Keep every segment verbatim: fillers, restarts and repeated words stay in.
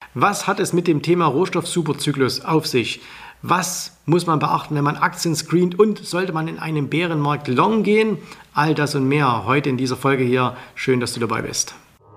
Was hat es mit dem Thema Rohstoff-Superzyklus auf sich? Was muss man beachten, wenn man Aktien screent, und sollte man in einem Bärenmarkt long gehen? All das und mehr heute in dieser Folge hier. Schön, dass du dabei bist.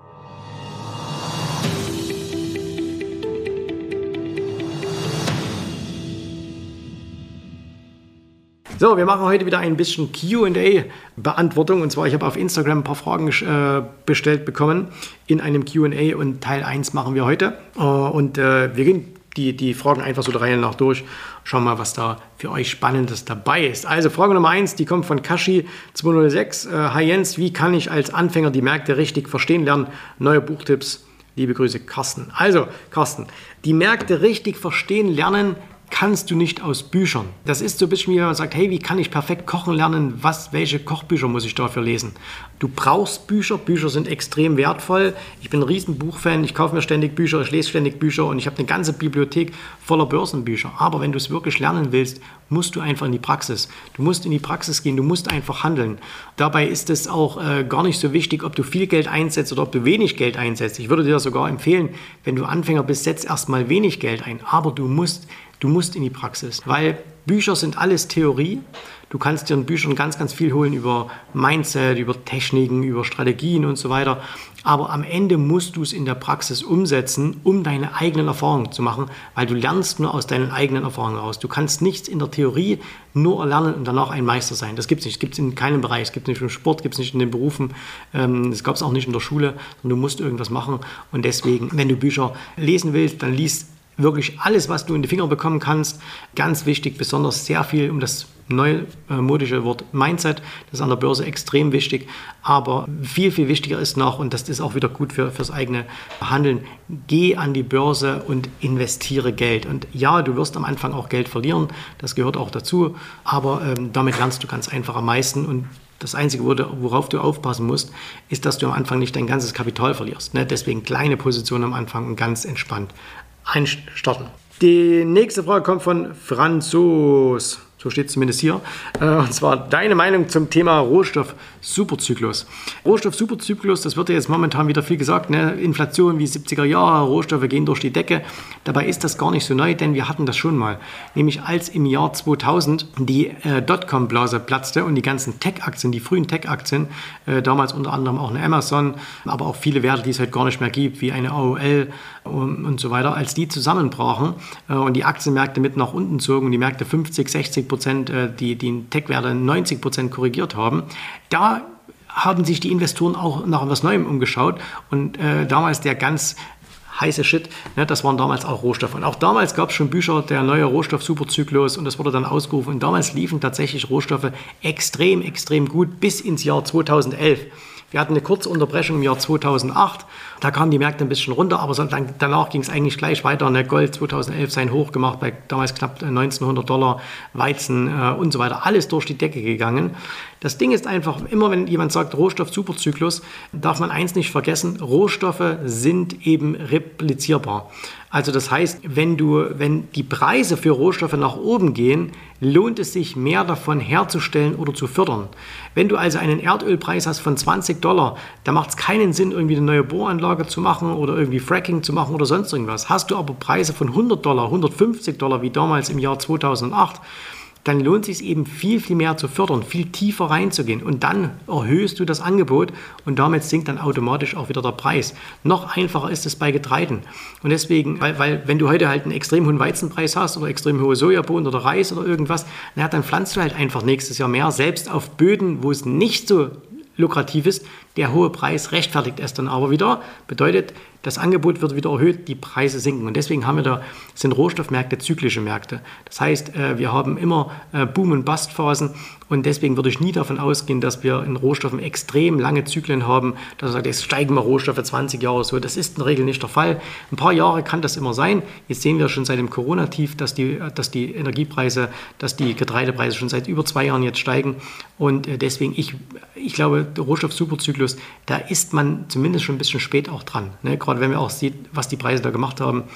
So, wir machen heute wieder ein bisschen Q und A-Beantwortung. Und zwar, ich habe auf Instagram ein paar Fragen äh, bestellt bekommen in einem Q und A, und Teil eins machen wir heute. Äh, und äh, wir gehen die, die Fragen einfach so der Reihe nach durch. Schauen mal, was da für euch Spannendes dabei ist. Also Frage Nummer eins, die kommt von Kashi zweihundertsechs. Äh, Hi Jens, wie kann ich als Anfänger die Märkte richtig verstehen lernen? Neue Buchtipps. Liebe Grüße, Carsten. Also, Carsten, die Märkte richtig verstehen lernen kannst du nicht aus Büchern. Das ist so ein bisschen wie wenn man sagt, hey, wie kann ich perfekt kochen lernen? Was, welche Kochbücher muss ich dafür lesen? Du brauchst Bücher. Bücher sind extrem wertvoll. Ich bin ein riesen Buchfan. Ich kaufe mir ständig Bücher, ich lese ständig Bücher und ich habe eine ganze Bibliothek voller Börsenbücher. Aber wenn du es wirklich lernen willst, musst du einfach in die Praxis. Du musst in die Praxis gehen, du musst einfach handeln. Dabei ist es auch äh, gar nicht so wichtig, ob du viel Geld einsetzt oder ob du wenig Geld einsetzt. Ich würde dir sogar empfehlen, wenn du Anfänger bist, setz erstmal wenig Geld ein. Aber du musst Du musst in die Praxis, weil Bücher sind alles Theorie. Du kannst dir in Büchern ganz, ganz viel holen über Mindset, über Techniken, über Strategien und so weiter. Aber am Ende musst du es in der Praxis umsetzen, um deine eigenen Erfahrungen zu machen, weil du lernst nur aus deinen eigenen Erfahrungen raus. Du kannst nichts in der Theorie nur erlernen und danach ein Meister sein. Das gibt es nicht. Das gibt es in keinem Bereich. Es gibt es nicht im Sport, gibt es nicht in den Berufen. Das gab es auch nicht in der Schule. Du musst irgendwas machen. Und deswegen, wenn du Bücher lesen willst, dann liest wirklich alles, was du in die Finger bekommen kannst. Ganz wichtig, besonders sehr viel um das neumodische Wort Mindset. Das ist an der Börse extrem wichtig. Aber viel, viel wichtiger ist noch, und das ist auch wieder gut für, fürs eigene Handeln, geh an die Börse und investiere Geld. Und ja, du wirst am Anfang auch Geld verlieren. Das gehört auch dazu. Aber ähm, damit lernst du ganz einfach am meisten. Und das Einzige, worauf du aufpassen musst, ist, dass du am Anfang nicht dein ganzes Kapital verlierst. Ne? Deswegen kleine Positionen am Anfang und ganz entspannt einstarten. Die nächste Frage kommt von Franzos. So steht es zumindest hier. Und zwar deine Meinung zum Thema Rohstoff-Superzyklus. Rohstoff-Superzyklus, das wird ja jetzt momentan wieder viel gesagt, ne? Inflation wie siebziger Jahre, Rohstoffe gehen durch die Decke. Dabei ist das gar nicht so neu, denn wir hatten das schon mal. Nämlich als im Jahr zweitausend die äh, Dotcom-Blase platzte und die ganzen Tech-Aktien, die frühen Tech-Aktien, äh, damals unter anderem auch eine Amazon, aber auch viele Werte, die es heute gar nicht mehr gibt, wie eine A O L und, und so weiter, als die zusammenbrachen äh, und die Aktienmärkte mit nach unten zogen und die Märkte fünfzig, sechzig Prozent, die, die Tech-Werte neunzig Prozent korrigiert haben, da haben sich die Investoren auch nach etwas Neuem umgeschaut und äh, damals der ganz heiße Shit, ne, das waren damals auch Rohstoffe. Und auch damals gab es schon Bücher, der neue Rohstoff-Superzyklus, und das wurde dann ausgerufen. Und damals liefen tatsächlich Rohstoffe extrem, extrem gut bis ins Jahr zweitausendelf. Wir hatten eine kurze Unterbrechung im Jahr zweitausendacht. Da kamen die Märkte ein bisschen runter, aber so, dann, danach ging es eigentlich gleich weiter. Ne? Gold zweitausendelf sein Hoch gemacht bei damals knapp neunzehnhundert Dollar, Weizen äh, und so weiter. Alles durch die Decke gegangen. Das Ding ist einfach, immer wenn jemand sagt Rohstoff-Superzyklus, darf man eins nicht vergessen, Rohstoffe sind eben replizierbar. Also das heißt, wenn, du, wenn die Preise für Rohstoffe nach oben gehen, lohnt es sich mehr davon herzustellen oder zu fördern. Wenn du also einen Erdölpreis hast von zwanzig Dollar, da macht es keinen Sinn, irgendwie eine neue Bohranlage zu machen oder irgendwie Fracking zu machen oder sonst irgendwas. Hast du aber Preise von hundert Dollar, hundertfünfzig Dollar wie damals im Jahr zweitausendacht, dann lohnt es sich eben viel, viel mehr zu fördern, viel tiefer reinzugehen. Und dann erhöhst du das Angebot und damit sinkt dann automatisch auch wieder der Preis. Noch einfacher ist es bei Getreiden. Und deswegen, weil, weil wenn du heute halt einen extrem hohen Weizenpreis hast oder extrem hohe Sojabohnen oder Reis oder irgendwas, na, dann pflanzt du halt einfach nächstes Jahr mehr, selbst auf Böden, wo es nicht so lukrativ ist. Der hohe Preis rechtfertigt es dann aber wieder. Bedeutet, das Angebot wird wieder erhöht, die Preise sinken. Und deswegen haben wir da, sind Rohstoffmärkte zyklische Märkte. Das heißt, wir haben immer Boom- und Bust-Phasen. Und deswegen würde ich nie davon ausgehen, dass wir in Rohstoffen extrem lange Zyklen haben, dass man sagt, jetzt steigen mal Rohstoffe zwanzig Jahre so. Das ist in der Regel nicht der Fall. Ein paar Jahre kann das immer sein. Jetzt sehen wir schon seit dem Corona-Tief, dass die, dass die Energiepreise, dass die Getreidepreise schon seit über zwei Jahren jetzt steigen. Und deswegen, ich, ich glaube, der Rohstoff-Superzyklus, da ist man zumindest schon ein bisschen spät auch dran. Ne? Gerade wenn man auch sieht, was die Preise da gemacht haben.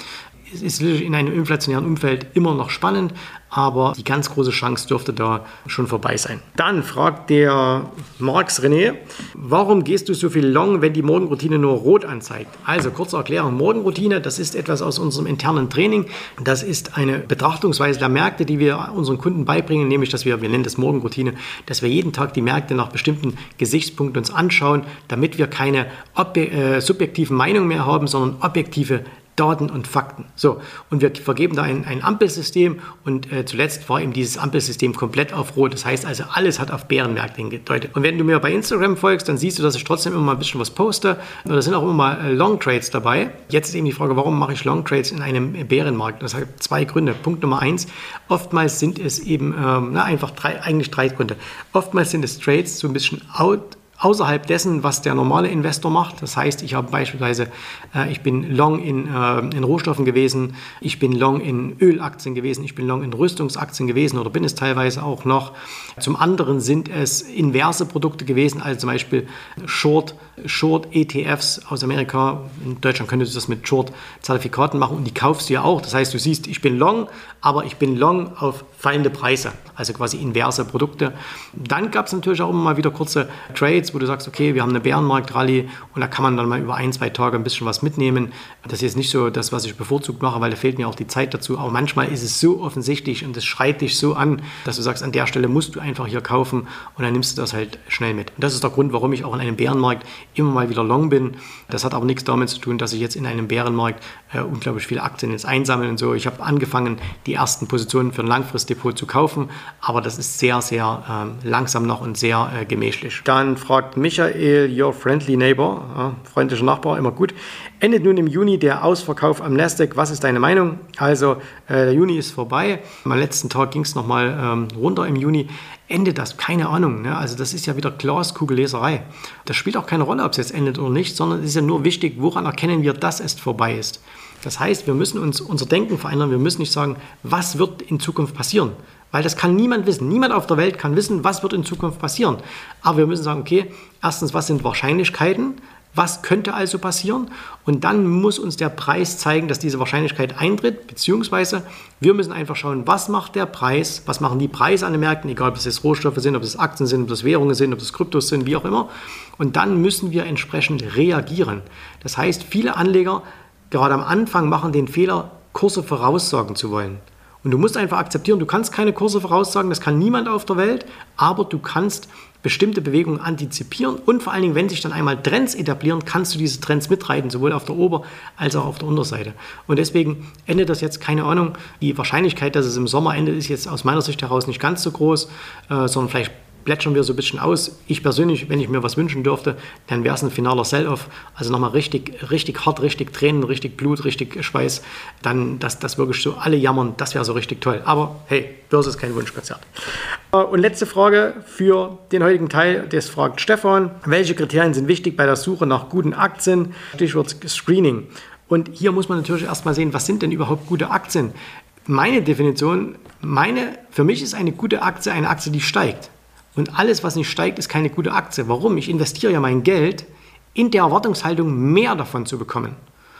es ist in einem inflationären Umfeld immer noch spannend, aber die ganz große Chance dürfte da schon vorbei sein. Dann fragt der Marx René, warum gehst du so viel long, wenn die Morgenroutine nur rot anzeigt? Also kurze Erklärung, Morgenroutine, das ist etwas aus unserem internen Training. Das ist eine Betrachtungsweise der Märkte, die wir unseren Kunden beibringen, nämlich, dass wir, wir nennen das Morgenroutine, dass wir jeden Tag die Märkte nach bestimmten Gesichtspunkten uns anschauen, damit wir keine obje- äh, subjektiven Meinungen mehr haben, sondern objektive Daten und Fakten. So, und wir vergeben da ein, ein Ampelsystem und äh, zuletzt war eben dieses Ampelsystem komplett auf Rot. Das heißt also, alles hat auf Bärenmärkte hingedeutet. Und wenn du mir bei Instagram folgst, dann siehst du, dass ich trotzdem immer mal ein bisschen was poste. Und da sind auch immer mal äh, Long Trades dabei. Jetzt ist eben die Frage, warum mache ich Long Trades in einem Bärenmarkt? Das hat zwei Gründe. Punkt Nummer eins, oftmals sind es eben, ähm, na, einfach drei, eigentlich drei Gründe. Oftmals sind es Trades so ein bisschen out, außerhalb dessen, was der normale Investor macht. Das heißt, ich habe beispielsweise, äh, ich bin long in, äh, in Rohstoffen gewesen, ich bin long in Ölaktien gewesen, ich bin long in Rüstungsaktien gewesen oder bin es teilweise auch noch. Zum anderen sind es inverse Produkte gewesen, also zum Beispiel Short, Short E T Fs aus Amerika. In Deutschland könntest du das mit Short-Zertifikaten machen und die kaufst du ja auch. Das heißt, du siehst, ich bin long, aber ich bin long auf fallende Preise, also quasi inverse Produkte. Dann gab es natürlich auch immer mal wieder kurze Trades, wo du sagst, okay, wir haben eine Bärenmarkt-Rallye und da kann man dann mal über ein, zwei Tage ein bisschen was mitnehmen. Das ist jetzt nicht so das, was ich bevorzugt mache, weil da fehlt mir auch die Zeit dazu. Aber manchmal ist es so offensichtlich und es schreit dich so an, dass du sagst, an der Stelle musst du einfach hier kaufen und dann nimmst du das halt schnell mit. Und das ist der Grund, warum ich auch in einem Bärenmarkt immer mal wieder long bin. Das hat aber nichts damit zu tun, dass ich jetzt in einem Bärenmarkt äh, unglaublich viele Aktien jetzt einsammle und so. Ich habe angefangen, die ersten Positionen für ein Langfristdepot zu kaufen, aber das ist sehr, sehr äh, langsam noch und sehr äh, gemächlich. Dann fragt Michael, your friendly neighbor, ja, freundlicher Nachbar, immer gut. Endet nun im Juni der Ausverkauf am Nasdaq. Was ist deine Meinung? Also äh, der Juni ist vorbei. Am letzten Tag ging es nochmal ähm, runter im Juni. Endet das? Keine Ahnung. Ne? Also das ist ja wieder Glaskugelleserei. Das spielt auch keine Rolle, ob es jetzt endet oder nicht, sondern es ist ja nur wichtig, woran erkennen wir, dass es vorbei ist. Das heißt, wir müssen uns unser Denken verändern. Wir müssen nicht sagen, was wird in Zukunft passieren. Weil das kann niemand wissen. Niemand auf der Welt kann wissen, was wird in Zukunft passieren. Aber wir müssen sagen, okay, erstens, was sind Wahrscheinlichkeiten? Was könnte also passieren? Und dann muss uns der Preis zeigen, dass diese Wahrscheinlichkeit eintritt, beziehungsweise wir müssen einfach schauen, was macht der Preis, was machen die Preise an den Märkten, egal ob es jetzt Rohstoffe sind, ob es Aktien sind, ob es Währungen sind, ob es Kryptos sind, wie auch immer. Und dann müssen wir entsprechend reagieren. Das heißt, viele Anleger, gerade am Anfang, machen den Fehler, Kurse voraussagen zu wollen. Und du musst einfach akzeptieren, du kannst keine Kurse voraussagen, das kann niemand auf der Welt, aber du kannst bestimmte Bewegungen antizipieren und vor allen Dingen, wenn sich dann einmal Trends etablieren, kannst du diese Trends mitreiten, sowohl auf der Ober- als auch auf der Unterseite. Und deswegen endet das jetzt, keine Ahnung, die Wahrscheinlichkeit, dass es im Sommer endet, ist jetzt aus meiner Sicht heraus nicht ganz so groß, äh, sondern vielleicht plätschern wir so ein bisschen aus. Ich persönlich, wenn ich mir was wünschen dürfte, dann wäre es ein finaler Sell-Off. Also nochmal richtig, richtig hart, richtig Tränen, richtig Blut, richtig Schweiß. Dann, dass das wirklich so alle jammern, das wäre so richtig toll. Aber hey, Börse ist kein Wunschkonzert. Und letzte Frage für den heutigen Teil, das fragt Stefan. Welche Kriterien sind wichtig bei der Suche nach guten Aktien? Stichwort Screening. Und hier muss man natürlich erstmal sehen, was sind denn überhaupt gute Aktien? Meine Definition, meine, für mich ist eine gute Aktie eine Aktie, die steigt. Und alles, was nicht steigt, ist keine gute Aktie. Warum? Ich investiere ja mein Geld in der Erwartungshaltung, mehr davon zu bekommen.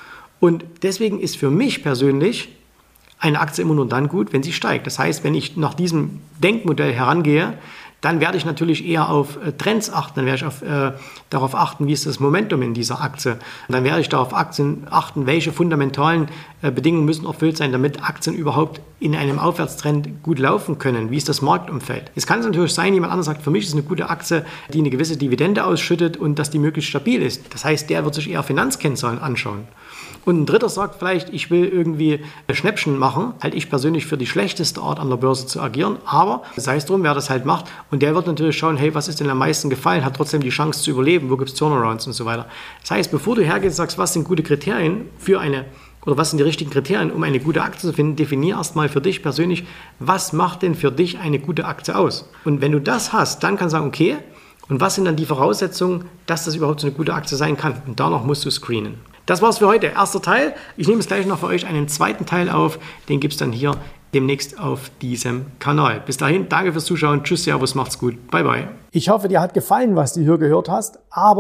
Und deswegen ist für mich persönlich eine Aktie immer nur dann gut, wenn sie steigt. Das heißt, wenn ich nach diesem Denkmodell herangehe, dann werde ich natürlich eher auf äh, Trends achten, dann werde ich auf, äh, darauf achten, wie ist das Momentum in dieser Aktie. Und dann werde ich darauf Aktien achten, welche fundamentalen äh, Bedingungen müssen erfüllt sein, damit Aktien überhaupt in einem Aufwärtstrend gut laufen können. Wie ist das Marktumfeld? Es kann natürlich sein, jemand anderes sagt, für mich ist eine gute Aktie, die eine gewisse Dividende ausschüttet und dass die möglichst stabil ist. Das heißt, der wird sich eher Finanzkennzahlen anschauen. Und ein Dritter sagt vielleicht, ich will irgendwie Schnäppchen machen, halte ich persönlich für die schlechteste Art an der Börse zu agieren, aber sei es drum, wer das halt macht und der wird natürlich schauen, hey, was ist denn am meisten gefallen, hat trotzdem die Chance zu überleben, wo gibt es Turnarounds und so weiter. Das heißt, bevor du hergehst und sagst, was sind gute Kriterien für eine, oder was sind die richtigen Kriterien, um eine gute Aktie zu finden, definier erstmal für dich persönlich, was macht denn für dich eine gute Aktie aus? Und wenn du das hast, dann kannst du sagen, okay, und was sind dann die Voraussetzungen, dass das überhaupt so eine gute Aktie sein kann? Und danach musst du screenen. Das war's für heute. Erster Teil. Ich nehme jetzt gleich noch für euch einen zweiten Teil auf. Den gibt es dann hier demnächst auf diesem Kanal. Bis dahin, danke fürs Zuschauen. Tschüss, Servus, macht's gut. Bye, bye. Ich hoffe, dir hat gefallen, was du hier gehört hast. Aber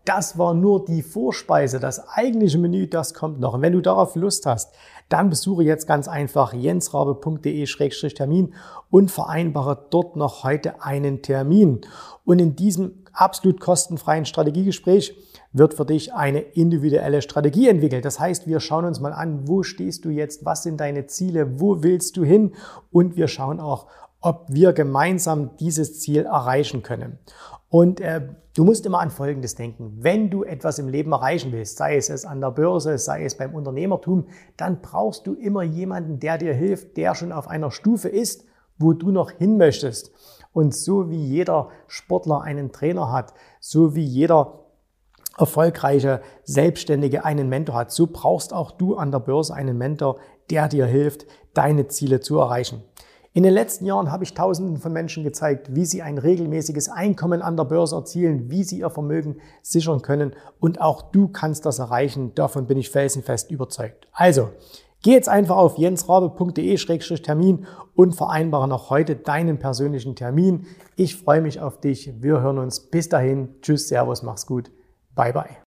das war nur die Vorspeise. Das eigentliche Menü, das kommt noch. Und wenn du darauf Lust hast, dann besuche jetzt ganz einfach jensrabe punkt de Schrägstrich Termin und vereinbare dort noch heute einen Termin. Und in diesem absolut kostenfreien Strategiegespräch wird für dich eine individuelle Strategie entwickelt. Das heißt, wir schauen uns mal an, wo stehst du jetzt, was sind deine Ziele, wo willst du hin, und wir schauen auch, ob wir gemeinsam dieses Ziel erreichen können. Und äh, du musst immer an Folgendes denken: Wenn du etwas im Leben erreichen willst, sei es, es an der Börse, sei es beim Unternehmertum, dann brauchst du immer jemanden, der dir hilft, der schon auf einer Stufe ist, wo du noch hin möchtest. Und so wie jeder Sportler einen Trainer hat, so wie jeder erfolgreiche Selbstständige einen Mentor hat, so brauchst auch du an der Börse einen Mentor, der dir hilft, deine Ziele zu erreichen. In den letzten Jahren habe ich Tausenden von Menschen gezeigt, wie sie ein regelmäßiges Einkommen an der Börse erzielen, wie sie ihr Vermögen sichern können, und auch du kannst das erreichen. Davon bin ich felsenfest überzeugt. Also, geh jetzt einfach auf jensrabe punkt de Schrägstrich Termin und vereinbare noch heute deinen persönlichen Termin. Ich freue mich auf dich. Wir hören uns. Bis dahin. Tschüss, Servus, mach's gut. Bye, bye.